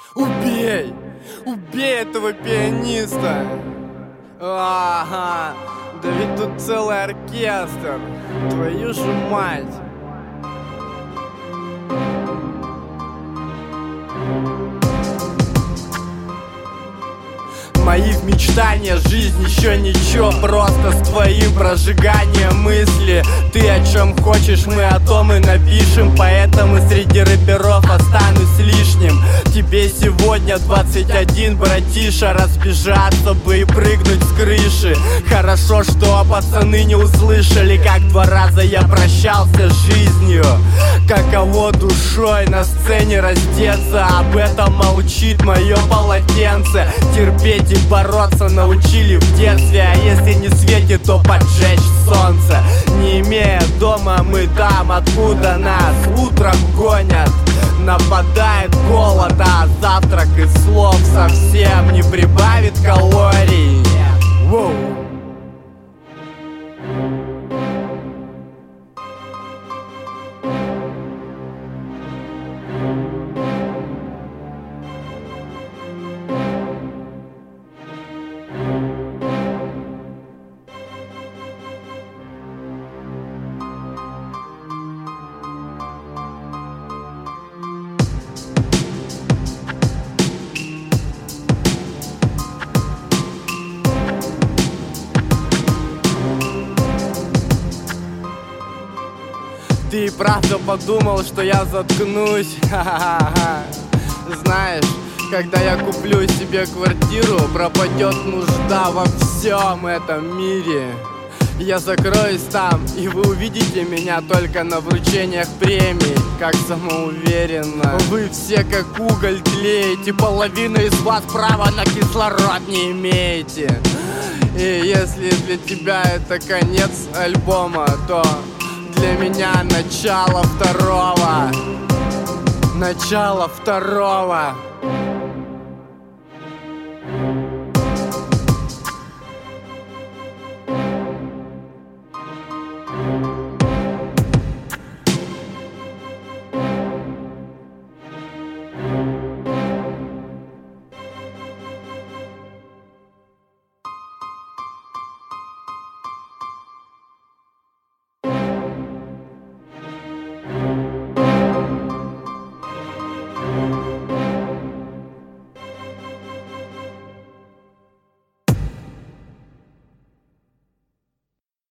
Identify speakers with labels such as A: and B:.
A: Убей! Убей этого пианиста! Ага, да ведь тут целый оркестр. Твою же мать! Мои мечтания, жизнь еще ничего, просто с твоим прожиганием мысли. Ты о чем хочешь, мы о том и напишем, поэтому среди рэперов останусь лишним. Тебе сегодня 21, братиша, разбежаться бы и прыгнуть с крыши. Хорошо, что пацаны не услышали, как 2 раза я прощался с жизнью. Каково душой на сцене раздеться, об этом молчит мое полотенце. Терпеть и бороться научили в детстве, а если не светит, то поджечь солнце. Не имея дома, мы там, откуда нас утром гонят. Нападает голод, а завтрак из слов совсем не прибавит калорий. Воу. Ты и правда подумал, что я заткнусь? Ха-ха-ха. Знаешь, когда я куплю себе квартиру, пропадет нужда во всем этом мире. Я закроюсь там, и вы увидите меня только на вручениях премий. Как самоуверенно вы все как уголь тлеете, половина из вас права на кислород не имеете. И если для тебя это конец альбома, то для меня начало второго. Начало второго.